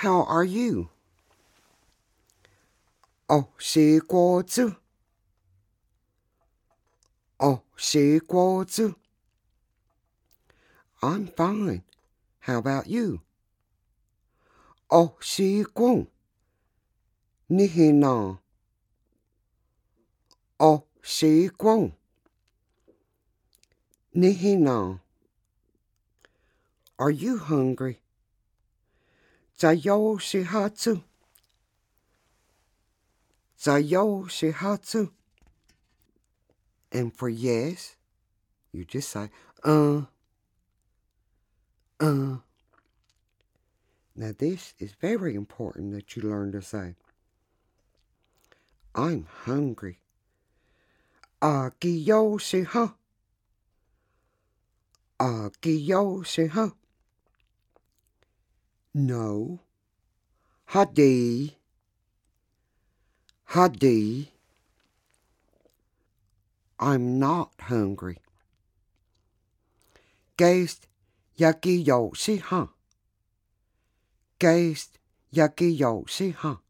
How are you? 哦，写果子。哦，写果子。I'm fine. How about you? 哦，写果。你去哪？哦，写果。你去哪？ Are you hungry? 在休息下子。在休息下子。And for yes, you just say, Now this is very important that you learn to say. I'm hungry. 去休息下。去休息下。No. Hadi. I'm not hungry. Geist, 要去休息下。Geist, 要去休息下。